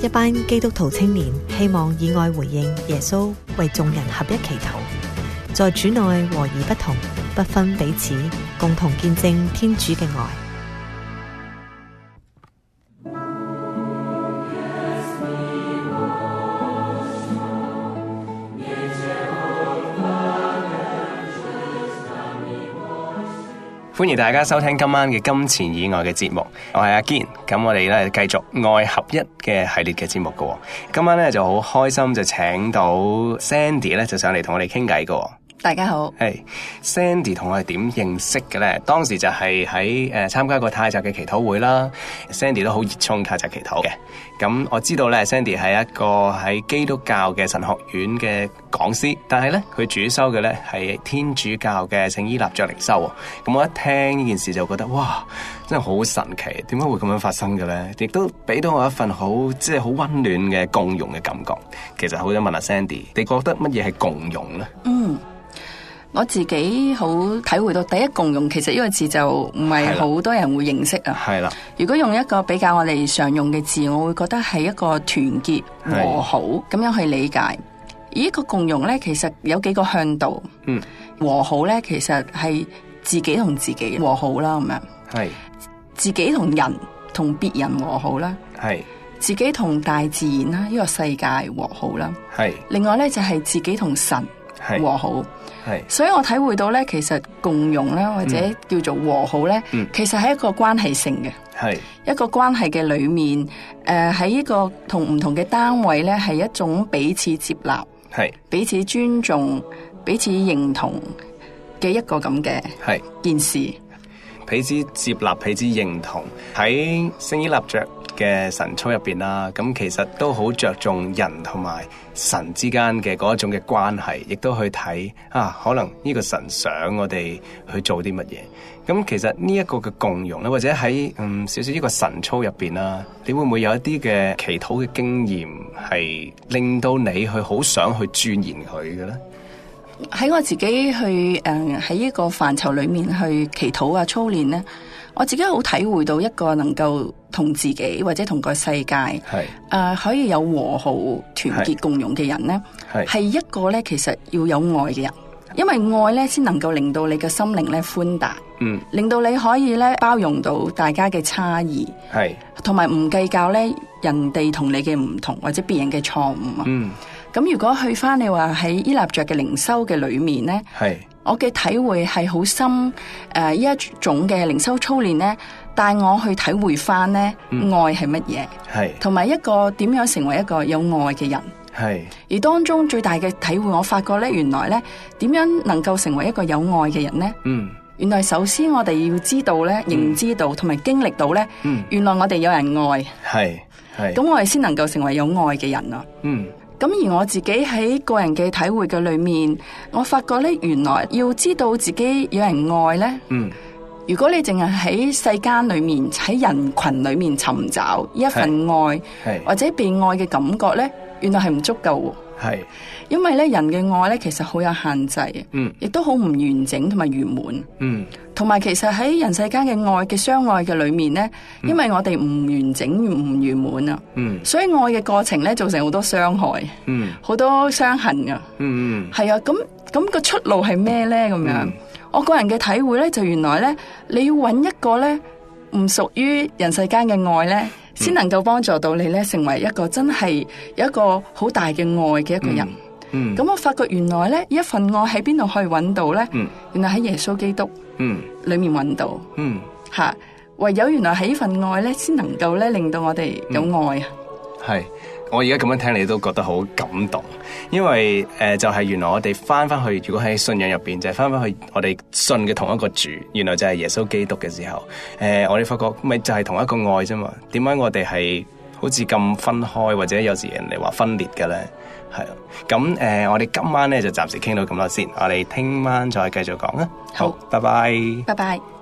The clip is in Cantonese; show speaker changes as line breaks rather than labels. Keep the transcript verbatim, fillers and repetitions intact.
一班基督徒青年希望以愛回應耶穌為眾人合一祈禱，在主內和而不同，不分彼此，共同見證天主嘅愛。
歡迎大家收聽今晚嘅金錢以外嘅節目，我係阿堅，咁我哋咧繼續愛合一嘅系列嘅節目嘅。今晚咧就好開心，就請到 Sandy 咧就上嚟同我哋傾偈嘅。
大家好，
係、hey, Sandy 同我哋點認識嘅咧？當時就係喺誒參加過泰澤嘅祈禱會啦。Sandy 都好熱衷泰澤祈禱嘅。咁我知道咧 Sandy 係一個喺基督教嘅神學院嘅講師，但係咧佢主修嘅咧係天主教嘅聖依納爵靈修。咁我一聽呢件事就覺得哇，真係好神奇！點解會咁樣發生嘅咧？亦都俾到我一份好即係好溫暖嘅共融嘅感覺。其實好想問下 Sandy， 你覺得乜嘢係共融咧？
嗯。我自己好體會到，第一共融其實呢個字就唔係好多人會認識啊。係啦，如果用一個比較我哋常用嘅字，我會覺得係一個團結和好咁樣去理解。而呢個共融咧，其實有幾個向度。嗯，和好咧，其實係自己同自己和好啦，咁樣。係自己同人同別人和好啦。係自己同大自然啦，呢個世界和好啦。係另外咧就係自己同神和好。係，所以我體會到咧，其實共融咧，或者叫做和好咧，嗯、其實係一個關係性嘅，係一個關係嘅裏面，誒、呃、喺呢個同唔同嘅單位咧，係一種彼此接納，係彼此尊重、彼此認同嘅一個咁嘅係件事。
彼此接納、彼此認同喺聖依納爵嘅神操入邊啦，咁其實都好着重人同埋神之間嘅嗰一種嘅關係，亦都去睇啊，可能呢個神想我哋去做啲乜嘢。咁其實呢一個嘅共融咧，或者喺嗯少少呢個神操入邊啦，你會唔會有一啲嘅祈禱嘅經驗係令到你去好想去鑽研佢嘅咧？
喺我自己去誒喺呢個範疇裏面去祈禱啊操練咧，我自己好體會到一個能夠同自己或者同個世界係誒、呃、可以有和好團結共融嘅人咧，係一個咧其實要有愛嘅人，因為愛咧先能夠令到你嘅心靈咧寬大，嗯，令到你可以咧包容到大家嘅差異，係同埋唔計較咧人哋同你嘅唔同或者別人嘅錯誤啊，嗯。咁如果去翻你話喺依納爵嘅靈修嘅裏面咧，係我嘅體會係好深，誒、呃、呢一種嘅靈修操練咧，帶我去體會翻咧、嗯、愛係乜嘢，係同埋一個點樣成為一個有愛嘅人，係而當中最大嘅體會，我發覺咧原來咧點樣能夠成為一個有愛嘅人咧，嗯，原來首先我哋要知道咧、嗯、認知到同埋經歷到咧，嗯，原來我哋有人愛，係係，咁我哋先能夠成為有愛嘅人啊，嗯。咁而我自己喺個人嘅體會嘅裏面，我發覺咧，原來要知道自己有人愛咧，嗯，如果你淨係喺世間裏面喺人群裏面尋找一份愛，或者被愛嘅感覺咧，原來係唔足夠喎。係，因為咧人嘅愛咧其實好有限制，嗯，亦都好唔完整同埋圓滿，嗯，同埋其實喺人世間嘅愛嘅相愛嘅裏面咧，因為我哋唔完整唔圓滿啊，嗯，所以愛嘅過程咧造成好多傷害，嗯，好多傷痕噶，嗯嗯，係啊，咁咁個出路係咩咧？咁樣，嗯，我個人嘅體會咧就原來咧你要揾一個咧唔屬於人世間嘅愛咧，先能夠幫助到你咧，成為一個真係有一個好大嘅愛嘅一個人。咁、嗯嗯、我發覺原來咧，一份愛喺邊度可以揾到咧？嗯、原來喺耶穌基督裏面揾到。吓、嗯啊，唯有原來喺呢份愛咧，先能夠咧令到我哋有愛啊。係、嗯，
我而家咁樣聽你都覺得好感動，因為誒、呃、就係、是、原來我哋翻翻去，如果喺信仰入邊就係翻翻去我哋信嘅同一個主，原來就係耶穌基督嘅時候，誒、呃、我哋發覺咪就係同一個愛啫嘛？點解我哋係好似咁分開，或者有時人哋話分裂嘅咧？係啊，咁誒、呃、我哋今晚咧就暫時傾到咁多先，我哋聽晚再繼續講啊。好，拜拜，
拜拜。